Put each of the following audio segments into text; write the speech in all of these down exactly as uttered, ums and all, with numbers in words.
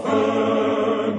firm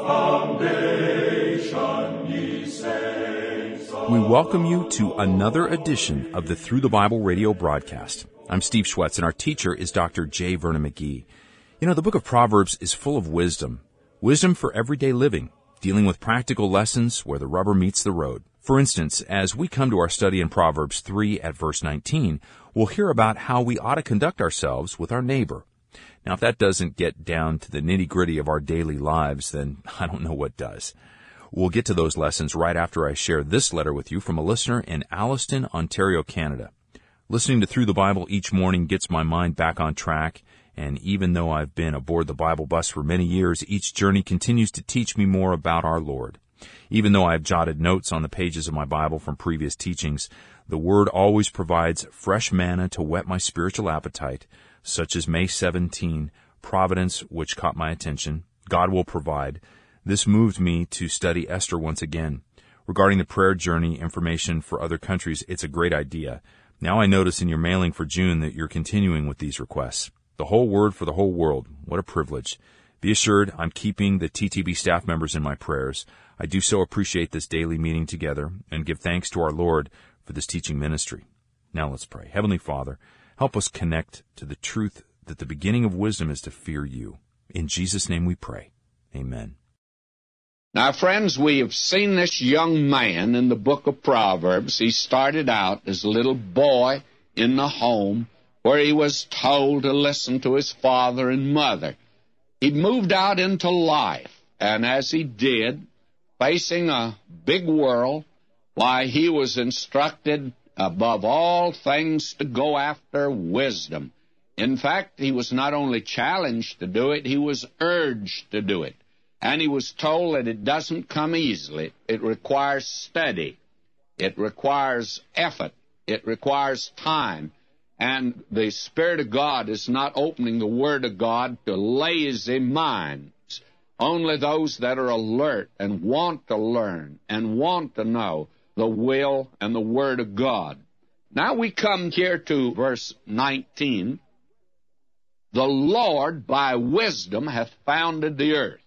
a foundation, ye saints of We welcome you to another edition of the Through the Bible radio broadcast. I'm Steve Schwetz, and our teacher is Doctor J. Vernon McGee. You know, the book of Proverbs is full of wisdom. Wisdom for everyday living, dealing with practical lessons where the rubber meets the road. For instance, as we come to our study in Proverbs three at verse nineteen, we'll hear about how we ought to conduct ourselves with our neighbor. Now, if that doesn't get down to the nitty-gritty of our daily lives, then I don't know what does. We'll get to those lessons right after I share this letter with you from a listener in Alliston, Ontario, Canada. Listening to Through the Bible each morning gets my mind back on track, and even though I've been aboard the Bible bus for many years, each journey continues to teach me more about our Lord. Even though I've jotted notes on the pages of my Bible from previous teachings, the Word always provides fresh manna to whet my spiritual appetite, such as May seventeenth, Providence, which caught my attention. God will provide. This moved me to study Esther once again. Regarding the prayer journey information for other countries, it's a great idea. Now I notice in your mailing for June that you're continuing with these requests. The whole Word for the whole world. What a privilege. Be assured I'm keeping the T T B staff members in my prayers. I do so appreciate this daily meeting together and give thanks to our Lord for this teaching ministry. Now let's pray. Heavenly Father, help us connect to the truth that the beginning of wisdom is to fear you. In Jesus' name we pray. Amen. Now, friends, we have seen this young man in the book of Proverbs. He started out as a little boy in the home where he was told to listen to his father and mother. He moved out into life, and as he did, facing a big world, why, he was instructed above all things to go after wisdom. In fact, he was not only challenged to do it, he was urged to do it. And he was told that it doesn't come easily. It requires study. It requires effort. It requires time. And the Spirit of God is not opening the Word of God to lazy minds. Only those that are alert and want to learn and want to know the will and the Word of God. Now we come here to verse nineteen. The Lord by wisdom hath founded the earth.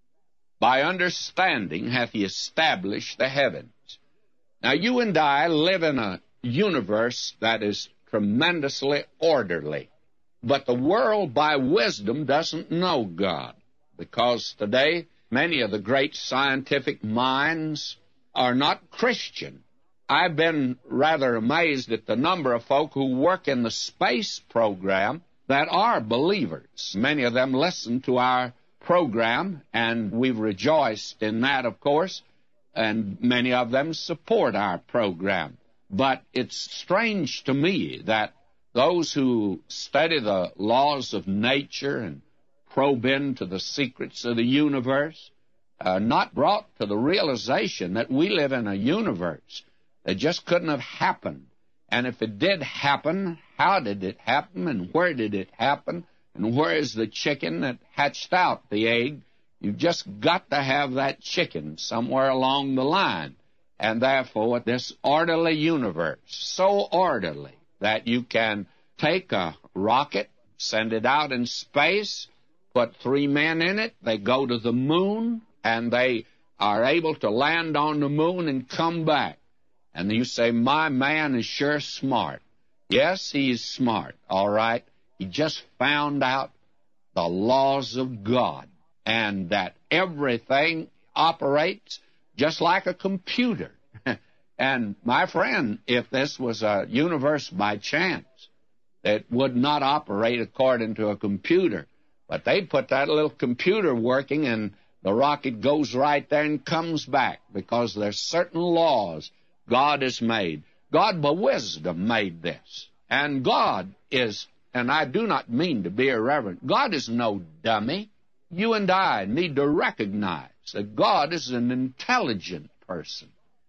By understanding hath he established the heavens. Now you and I live in a universe that is tremendously orderly. But the world by wisdom doesn't know God. Because today, many of the great scientific minds are not Christian. I've been rather amazed at the number of folk who work in the space program that are believers. Many of them listen to our program, and we've rejoiced in that, of course, and many of them support our program. But it's strange to me that those who study the laws of nature and probe into the secrets of the universe are not brought to the realization that we live in a universe that just couldn't have happened. And if it did happen, how did it happen, and where did it happen, and where is the chicken that hatched out the egg? You've just got to have that chicken somewhere along the line. And therefore, this orderly universe, so orderly that you can take a rocket, send it out in space, put three men in it, they go to the moon, and they are able to land on the moon and come back. And you say, my man is sure smart. Yes, he's smart, all right. He just found out the laws of God, and that everything operates just like a computer. And, my friend, if this was a universe by chance, it would not operate according to a computer. But they put that little computer working, and the rocket goes right there and comes back, because there's certain laws God has made. God, by wisdom, made this. And God is, and I do not mean to be irreverent, God is no dummy. You and I need to recognize that God is an intelligent person.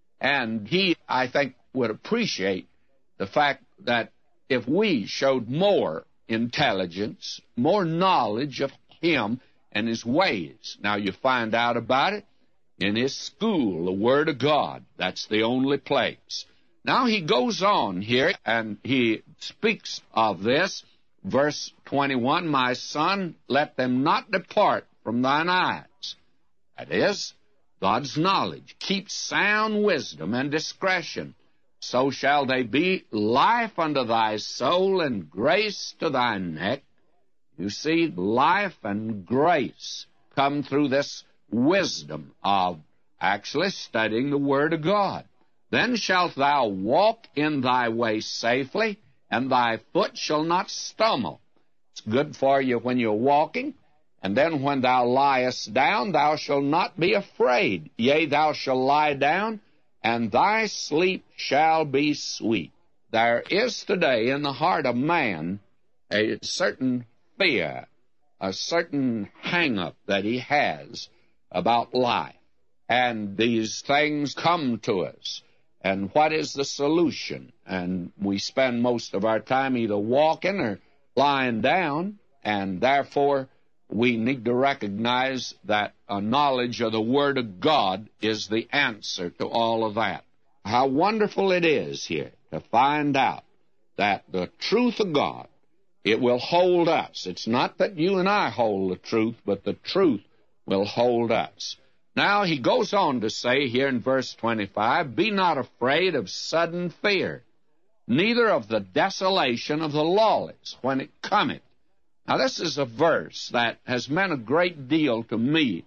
And he, I think, would appreciate the fact that if we showed more intelligence, more knowledge of him and his ways. Now, you find out about it in his school, the Word of God. That's the only place. Now he goes on here, and he speaks of this. Verse twenty-one, my son, let them not depart from thine eyes. That is, God's knowledge. Keep sound wisdom and discretion. So shall they be life unto thy soul and grace to thy neck. You see, life and grace come through this wisdom of actually studying the Word of God. Then shalt thou walk in thy way safely, and thy foot shall not stumble. It's good for you when you're walking. And then when thou liest down, thou shalt not be afraid. Yea, thou shalt lie down, and thy sleep shall be sweet. There is today in the heart of man a certain fear, a certain hang-up that he has about life. And these things come to us. And what is the solution? And we spend most of our time either walking or lying down, and therefore we need to recognize that a knowledge of the Word of God is the answer to all of that. How wonderful it is here to find out that the truth of God, it will hold us. It's not that you and I hold the truth, but the truth will hold us. Now he goes on to say here in verse twenty-five, be not afraid of sudden fear, neither of the desolation of the lawless when it cometh. Now this is a verse that has meant a great deal to me.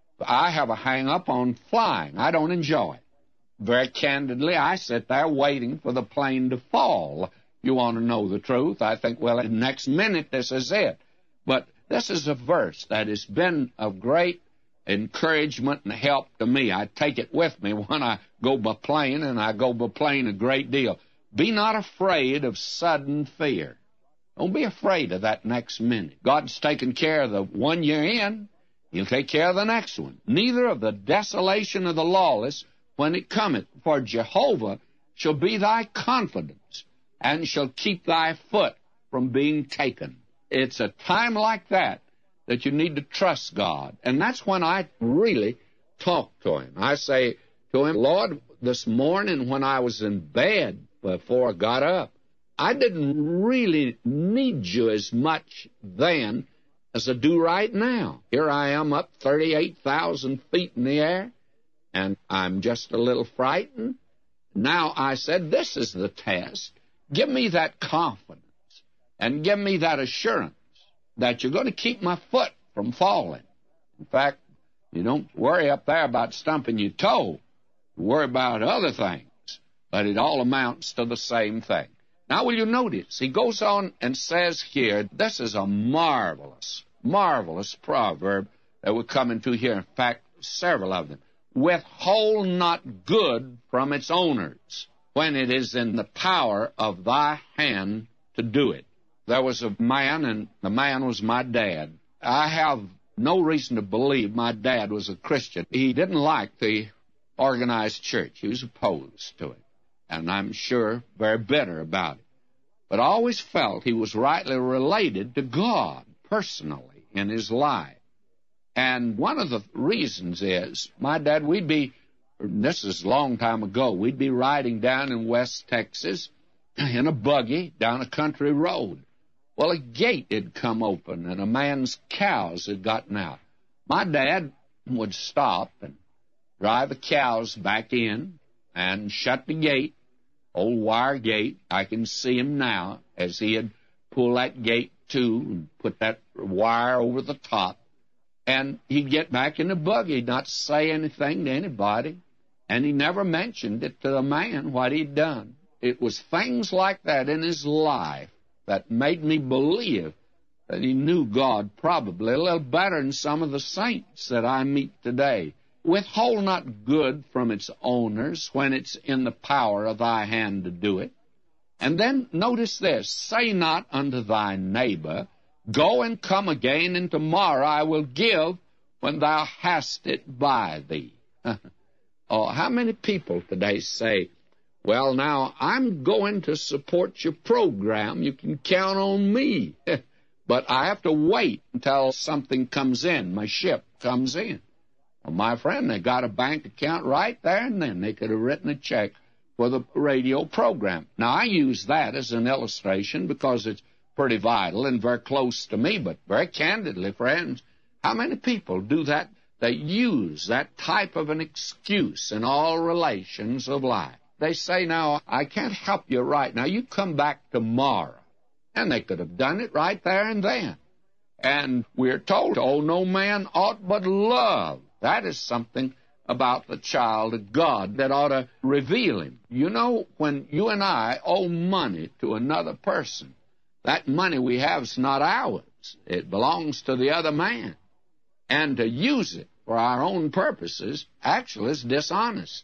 I have a hang-up on flying. I don't enjoy it. Very candidly, I sit there waiting for the plane to fall. You want to know the truth? I think, well, in the next minute, this is it. But this is a verse that has been of great encouragement and help to me. I take it with me when I go by plane, and I go by plane a great deal. Be not afraid of sudden fear. Don't be afraid of that next minute. God's taking care of the one you're in. He'll take care of the next one. Neither of the desolation of the lawless when it cometh, for Jehovah shall be thy confidence, and shall keep thy foot from being taken. It's a time like that that you need to trust God. And that's when I really talk to Him. I say to Him, Lord, this morning when I was in bed before I got up, I didn't really need you as much then as I do right now. Here I am up thirty-eight thousand feet in the air, and I'm just a little frightened. Now I said, this is the test. Give me that confidence and give me that assurance that you're going to keep my foot from falling. In fact, you don't worry up there about stumping your toe. You worry about other things, but it all amounts to the same thing. Now, will you notice, he goes on and says here, this is a marvelous, marvelous proverb that we're coming to here. In fact, several of them. Withhold not good from its owners when it is in the power of thy hand to do it. There was a man, and the man was my dad. I have no reason to believe my dad was a Christian. He didn't like the organized church. He was opposed to it, and I'm sure very bitter about it. But I always felt he was rightly related to God personally in his life. And one of the reasons is, my dad, we'd be, this is a long time ago, we'd be riding down in West Texas in a buggy down a country road. Well, a gate had come open, and a man's cows had gotten out. My dad would stop and drive the cows back in and shut the gate, old wire gate. I can see him now as he had pulled that gate to and put that wire over the top. And he'd get back in the buggy. He'd not say anything to anybody, and he never mentioned it to the man what he'd done. It was things like that in his life that made me believe that he knew God probably a little better than some of the saints that I meet today. Withhold not good from its owners when it's in the power of thy hand to do it. And then notice this, say not unto thy neighbor, go and come again, and tomorrow I will give when thou hast it by thee. Oh, how many people today say, well, now, I'm going to support your program. You can count on me. But I have to wait until something comes in, my ship comes in. Well, my friend, they got a bank account right there and then. They could have written a check for the radio program. Now, I use that as an illustration because it's pretty vital and very close to me. But very candidly, friends, How many people do that? They use that type of an excuse in all relations of life. They say, now, I can't help you right now. You come back tomorrow. And they could have done it right there and then. And we're told, oh, no man ought but love. That is something about the child of God that ought to reveal him. You know, when you and I owe money to another person, that money we have is not ours. It belongs to the other man. And to use it for our own purposes actually is dishonesty.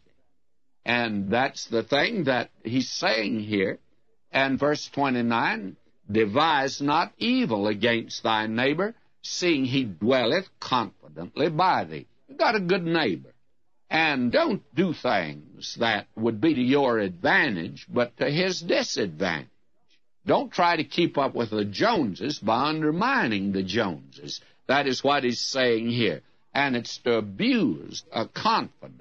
And that's the thing that he's saying here. And verse twenty-nine, devise not evil against thy neighbor, seeing he dwelleth confidently by thee. You've got a good neighbor. And don't do things that would be to your advantage, but to his disadvantage. Don't try to keep up with the Joneses by undermining the Joneses. That is what he's saying here. And it's to abuse a confidence.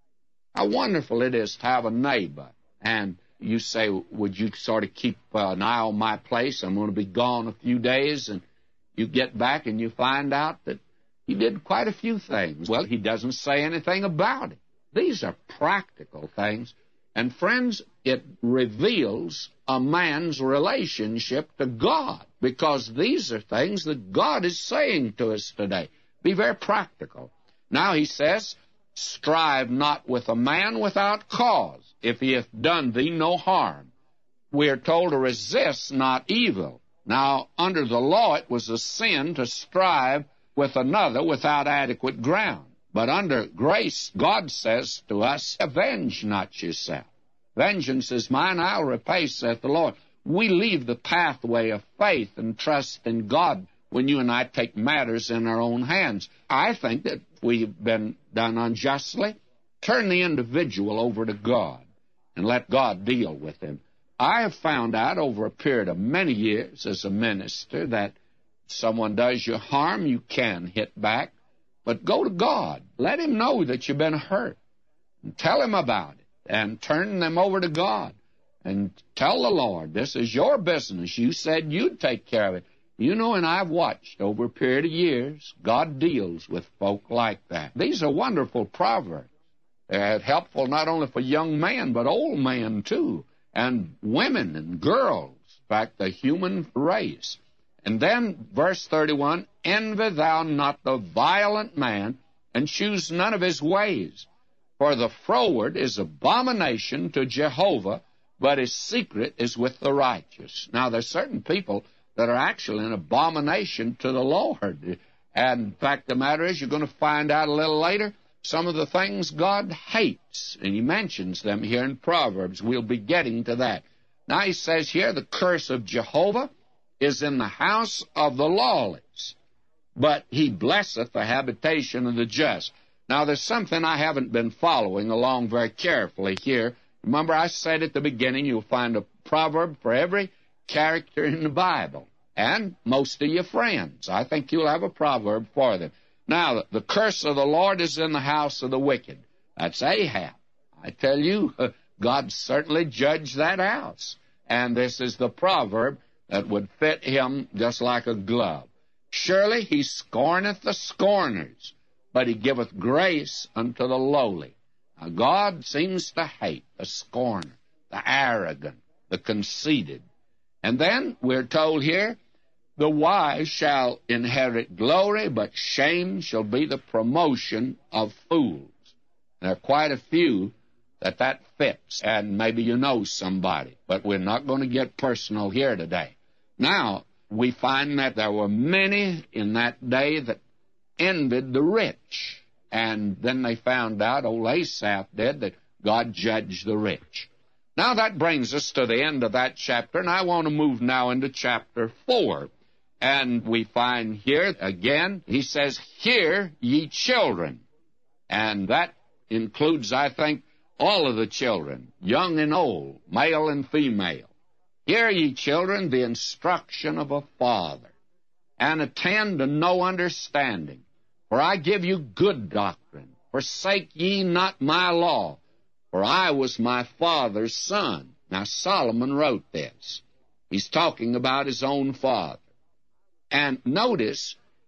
How wonderful it is to have a neighbor. And you say, would you sort of keep uh, an eye on my place? I'm going to be gone a few days. And you get back and you find out that he did quite a few things. Well, he doesn't say anything about it. These are practical things. And friends, it reveals a man's relationship to God, because these are things that God is saying to us today. Be very practical. Now he says, strive not with a man without cause, if he hath done thee no harm. We are told to resist not evil. Now, under the law, it was a sin to strive with another without adequate ground. But under grace, God says to us, avenge not yourself. Vengeance is mine, I'll repay, saith the Lord. We leave the pathway of faith and trust in God when you and I take matters in our own hands. I think that we've been done unjustly. Turn the individual over to God and let God deal with him. I have found out over a period of many years as a minister that someone does you harm, you can hit back, but go to God. Let him know that you've been hurt. And tell him about it. And turn them over to God. And tell the Lord, this is your business. You said you'd take care of it. You know, and I've watched over a period of years, God deals with folk like that. These are wonderful proverbs. They're helpful not only for young men, but old men too, and women and girls, in fact, the human race. And then, verse thirty-one, envy thou not the violent man, and choose none of his ways. For the froward is abomination to Jehovah, but his secret is with the righteous. Now, there's certain people that are actually an abomination to the Lord. And, in fact, the matter is, you're going to find out a little later some of the things God hates. And he mentions them here in Proverbs. We'll be getting to that. Now, he says here, the curse of Jehovah is in the house of the lawless, but he blesseth the habitation of the just. Now, there's something I haven't been following along very carefully here. Remember, I said at the beginning, you'll find a proverb for every character in the Bible, and most of your friends. I think you'll have a proverb for them. Now, the curse of the Lord is in the house of the wicked. That's Ahab. I tell you, God certainly judged that house. And this is the proverb that would fit him just like a glove. Surely he scorneth the scorners, but he giveth grace unto the lowly. Now, God seems to hate the scorner, the arrogant, the conceited. And then we're told here, the wise shall inherit glory, but shame shall be the promotion of fools. There are quite a few that that fits, and maybe you know somebody, but we're not going to get personal here today. Now, we find that there were many in that day that envied the rich, and then they found out, old Asaph did, that God judged the rich. Now that brings us to the end of that chapter, and I want to move now into chapter four. And we find here, again, he says, hear ye children. And that includes, I think, all of the children, young and old, male and female. Hear ye children the instruction of a father, and attend to no understanding. For I give you good doctrine. Forsake ye not my law, for I was my father's son. Now, Solomon wrote this. He's talking about his own father. And notice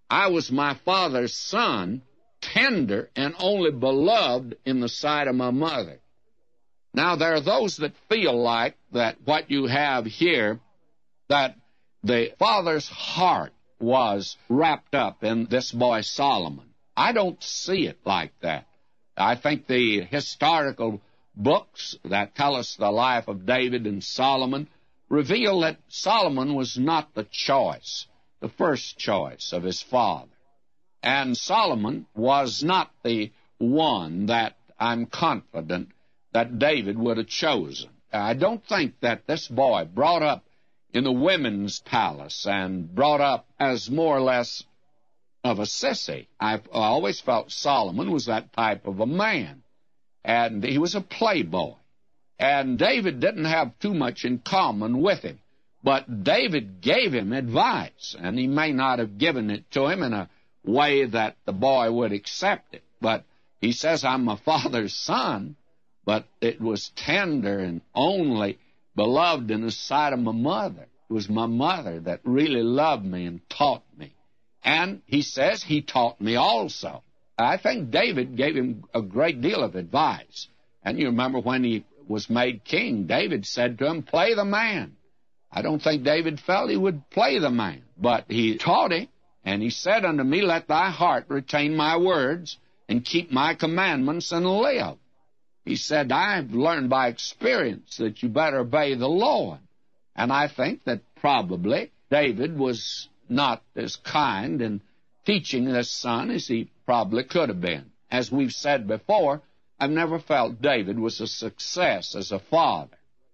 I was my father's son, tender and only beloved in the sight of my mother. Now, there are those that feel like that what you have here, that the father's heart was wrapped up in this boy Solomon. I don't see it like that. I think the historical books that tell us the life of David and Solomon reveal that Solomon was not the choice, the first choice of his father. And Solomon was not the one that I'm confident that David would have chosen. I don't think that this boy, brought up in the women's palace and brought up as more or less of a sissy, I've always felt Solomon was that type of a man. And he was a playboy. And David didn't have too much in common with him. But David gave him advice, and he may not have given it to him in a way that the boy would accept it. But he says, I'm my father's son, but it was tender and only beloved in the sight of my mother. It was my mother that really loved me and taught me. And he says he taught me also. I think David gave him a great deal of advice. And you remember when he was made king, David said to him, play the man. I don't think David felt he would play the man, but he taught him. And he said unto me, let thy heart retain my words and keep my commandments and live. He said, I've learned by experience that you better obey the Lord. And I think that probably David was not as kind in teaching this son as he probably could have been. As we've said before, I've never felt David was a success as a father.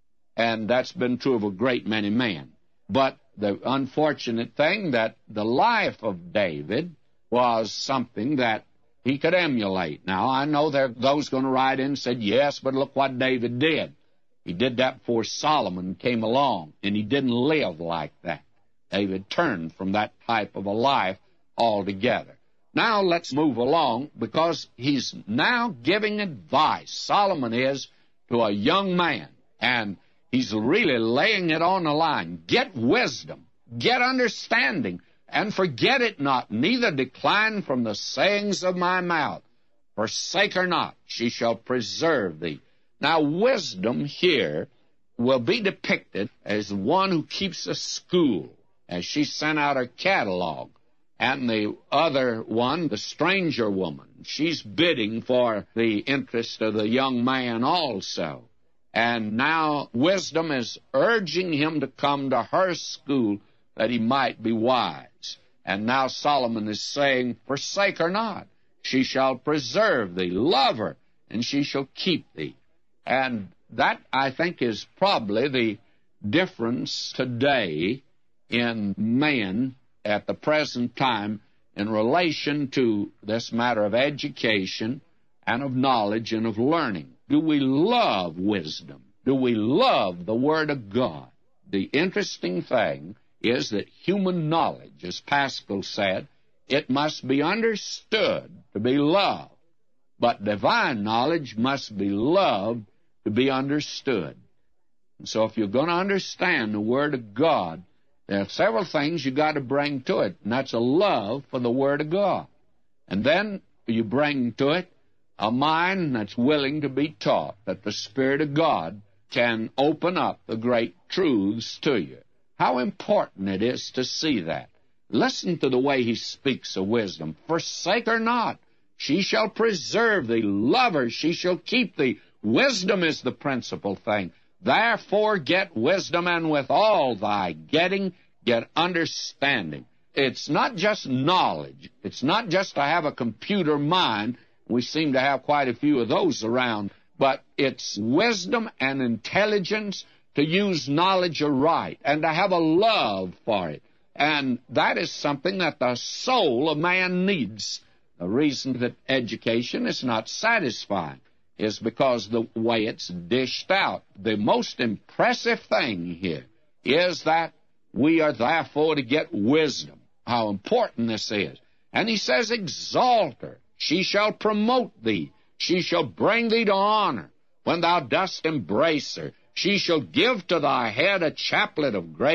And that's been true of a great many men. But the unfortunate thing that the life of David was something that he could emulate. Now, I know there are those going to write in and said, yes, but look what David did. He did that before Solomon came along, and he didn't live like that. David turned from that type of a life altogether. Now let's move along, because he's now giving advice, Solomon is, to a young man, and he's really laying it on the line. Get wisdom, get understanding, and forget it not, neither decline from the sayings of my mouth. Forsake her not, she shall preserve thee. Now, wisdom here will be depicted as one who keeps a school, as she sent out her catalog. And the other one, the stranger woman, she's bidding for the interest of the young man also. And now wisdom is urging him to come to her school that he might be wise. And now Solomon is saying, forsake her not. She shall preserve thee. Love her, and she shall keep thee. And that, I think, is probably the difference today in men at the present time in relation to this matter of education and of knowledge and of learning. Do we love wisdom? Do we love the Word of God? The interesting thing is that human knowledge, as Pascal said, it must be understood to be loved, but divine knowledge must be loved to be understood. And so if you're going to understand the Word of God, there are several things you got to bring to it, and that's a love for the Word of God. And then you bring to it a mind that's willing to be taught, that the Spirit of God can open up the great truths to you. How important it is to see that. Listen to the way he speaks of wisdom. Forsake her not. She shall preserve thee. Love her. She shall keep thee. Wisdom is the principal thing. Therefore get wisdom, and with all thy getting, get understanding. It's not just knowledge. It's not just to have a computer mind. We seem to have quite a few of those around. But it's wisdom and intelligence to use knowledge aright and to have a love for it. And that is something that the soul of man needs. The reason that education is not satisfying is because the way it's dished out. The most impressive thing here is that we are therefore to get wisdom. How important this is. And he says, exalt her. She shall promote thee. She shall bring thee to honor when thou dost embrace her. She shall give to thy head a chaplet of grace.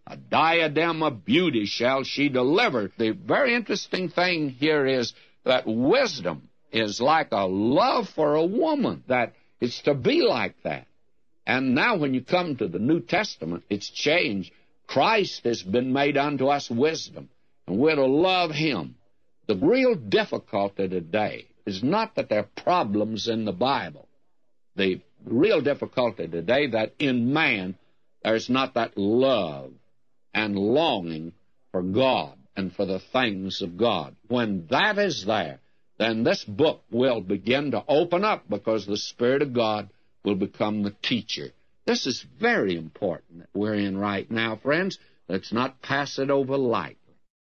A diadem of beauty shall she deliver. The very interesting thing here is that wisdom is like a love for a woman, that it's to be like that. And now when you come to the New Testament, it's changed. Christ has been made unto us wisdom, and we're to love him. The real difficulty today is not that there are problems in the Bible. The real difficulty today that in man there's not that love and longing for God and for the things of God. When that is there, then this book will begin to open up, because the Spirit of God will become the teacher. This is very important that we're in right now, friends. Let's not pass it over lightly.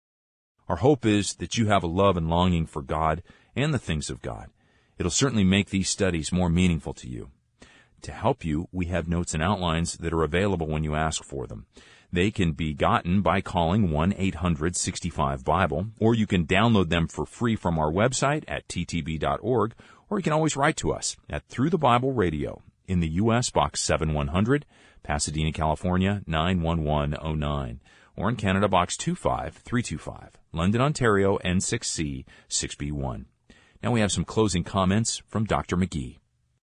Our hope is that you have a love and longing for God and the things of God. It'll certainly make these studies more meaningful to you. To help you, we have notes and outlines that are available when you ask for them. They can be gotten by calling one eight hundred sixty-five Bible, or you can download them for free from our website at t t b dot org, or you can always write to us at Through the Bible Radio in the U S Box seven one hundred, Pasadena, California, nine one one oh nine, or in Canada, Box two five three two five, London, Ontario, N six C six B one. Now we have some closing comments from Doctor McGee.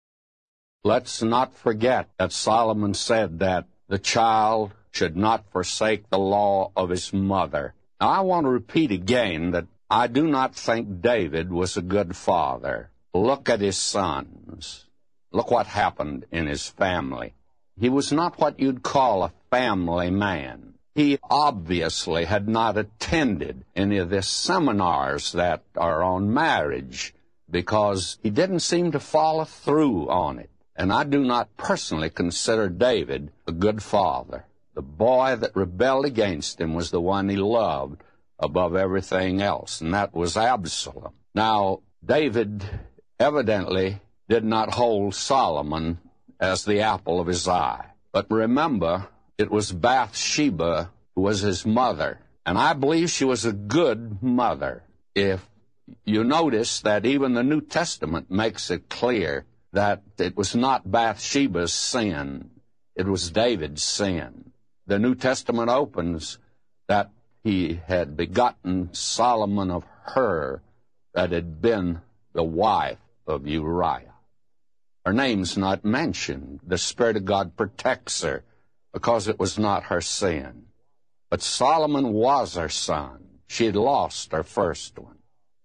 Let's not forget that Solomon said that the child should not forsake the law of his mother. Now, I want to repeat again that I do not think David was a good father. Look at his sons. Look what happened in his family. He was not what you'd call a family man. He obviously had not attended any of the seminars that are on marriage, because he didn't seem to follow through on it. And I do not personally consider David a good father. The boy that rebelled against him was the one he loved above everything else, and that was Absalom. Now, David evidently did not hold Solomon as the apple of his eye. But remember, it was Bathsheba who was his mother, and I believe she was a good mother. If you notice that even the New Testament makes it clear that it was not Bathsheba's sin, it was David's sin. The New Testament opens that he had begotten Solomon of her that had been the wife of Uriah. Her name's not mentioned. The Spirit of God protects her because it was not her sin. But Solomon was her son. She had lost her first one.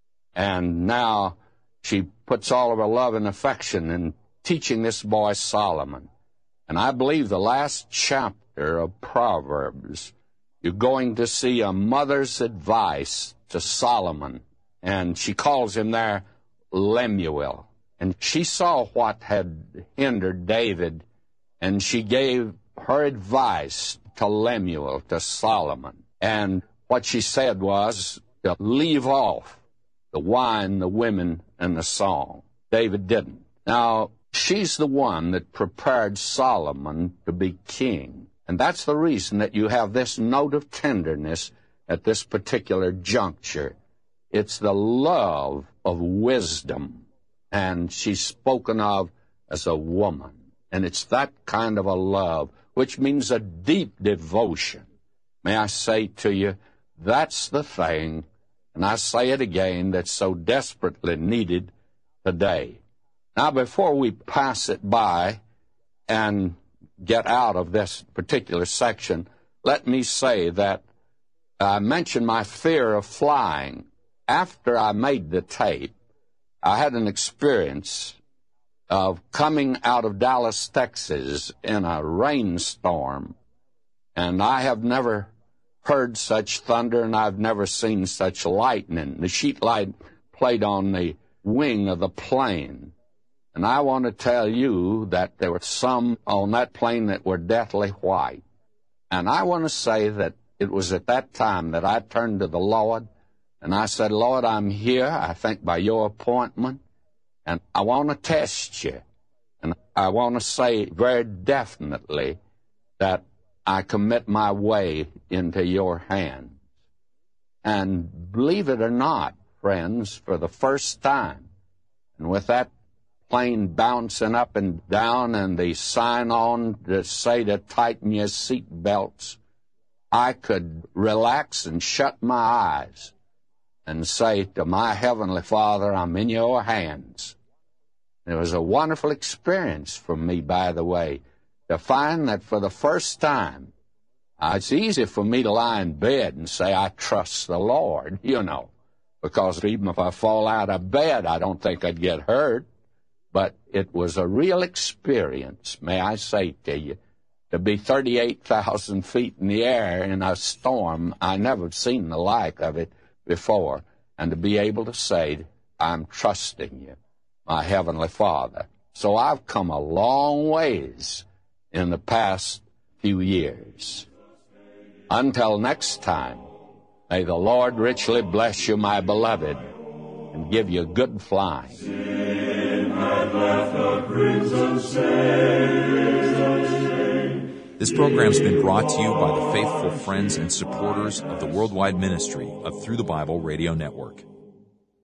And now she puts all of her love and affection in teaching this boy Solomon. And I believe the last chapter of Proverbs, you're going to see a mother's advice to Solomon. And she calls him there Lemuel. And she saw what had hindered David, and she gave her advice to Lemuel, to Solomon. And what she said was to leave off the wine, the women, and the song. David didn't. Now, she's the one that prepared Solomon to be king. And that's the reason that you have this note of tenderness at this particular juncture. It's the love of wisdom. And she's spoken of as a woman. And it's that kind of a love, which means a deep devotion. May I say to you, that's the thing, and I say it again, that's so desperately needed today. Now, before we pass it by and get out of this particular section, let me say that I mentioned my fear of flying. After I made the tape, I had an experience of coming out of Dallas, Texas in a rainstorm, and I have never heard such thunder, and I've never seen such lightning. The sheet light played on the wing of the plane. And I want to tell you that there were some on that plane that were deathly white. And I want to say that it was at that time that I turned to the Lord, and I said, Lord, I'm here, I think by your appointment, and I want to test you. And I want to say very definitely that I commit my way into your hands. And believe it or not, friends, for the first time, and with that plane bouncing up and down and the sign on to say to tighten your seat belts, I could relax and shut my eyes and say to my Heavenly Father, I'm in your hands. It was a wonderful experience for me, by the way, to find that for the first time, uh, it's easy for me to lie in bed and say, I trust the Lord, you know, because even if I fall out of bed, I don't think I'd get hurt. But it was a real experience, may I say to you, to be thirty-eight thousand feet in the air in a storm. I never seen the like of it before. And to be able to say, I'm trusting you, my Heavenly Father. So I've come a long ways in the past few years. Until next time, may the Lord richly bless you, my beloved, and give you good flying. Sin had left a crimson stain. This program's been brought to you by the faithful friends and supporters of the worldwide ministry of Through the Bible Radio Network.